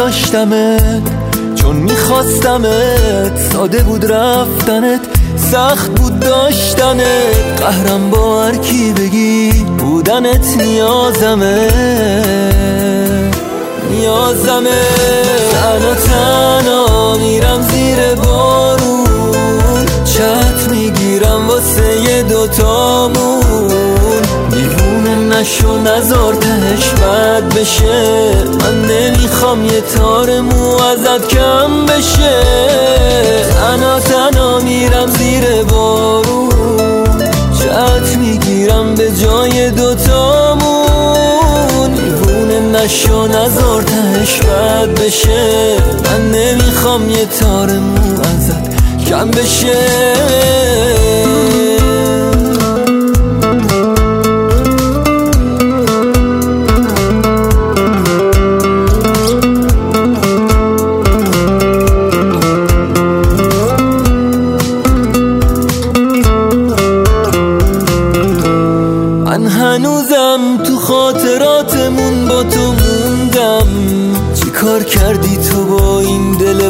داشتمت چون میخواستمت، ساده بود رفتنت، سخت بود داشتنت، قهرم با هر کی بگی بودنت نیازمه. تنها تنها میرم زیر بارون، چت میگیرم واسه یه دوتامون، دیوونه نشو نزار تهش بد بشه، من نمیخوام یه تار مو ازت کم بشه. تنها تنها میرم زیر بارون، چت میگیرم به جای دوتامون، دیوونه نشو نزار تهش بد بشه، من نمیخوام یه تار مو ازت کم بشه. من هنوزم تو خاطراتمون با تو موندم، چی کار کردی تو با این دل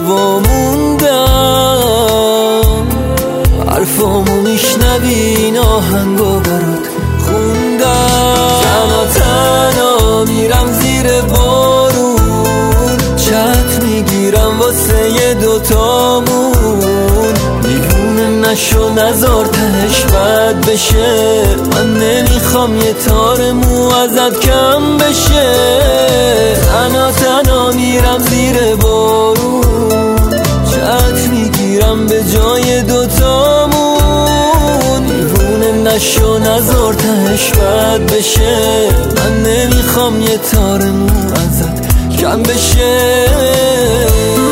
واموندم، حرفامو میشنوی این آهنگو برات خوندم. تنها تنها میرم زیر بارون، چت میگیرم واسه یه دوتامون، دیوونه نشو نزار تهش بد بشه، من نمیخوام یه تار مو ازت کم بشه. تنها تنها میرم زیر بارون، چت میگیرم به جای دوتامون، دیوونه نشو نزار تهش بد بشه، من نمیخوام یه تار مو ازت کم بشه.